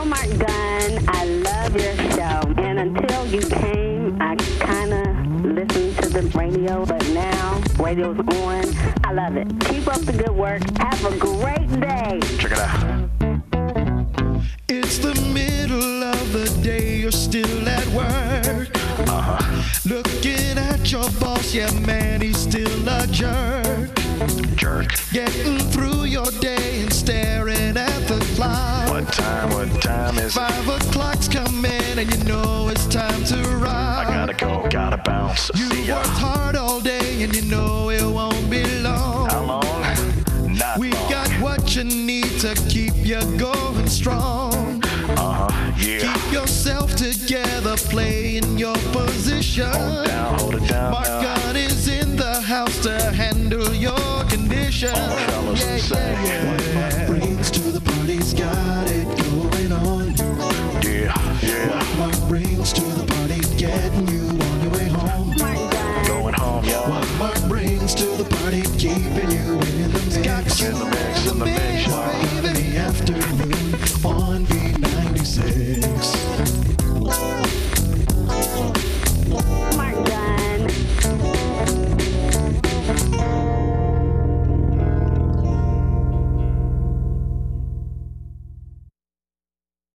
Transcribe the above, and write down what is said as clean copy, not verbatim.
know, Mark Gunn, I love your show. And until you came, I kind of listened to the radio, but now radio's on. I love it. Keep up the good work. Have a great day. Check it out. It's the middle of the day, you're still at work. Looking at your boss, yeah, man, he's still a jerk. Getting through your day and staring at the clock. What time is it? 5 o'clock's coming and you know it's time to rock. I gotta go, gotta bounce. You worked hard all day and you know it won't be long. How long? Not We long. got what you need to keep you going strong. Yeah. Keep yourself together, play in your position. Hold it down. Mark now. Gunn is in the house to handle your condition. All fellas say. What Mark brings to the party's got it going on. Yeah. What Mark brings to the party, getting you on your way home. Going home, yo. What Mark brings to the party, keeping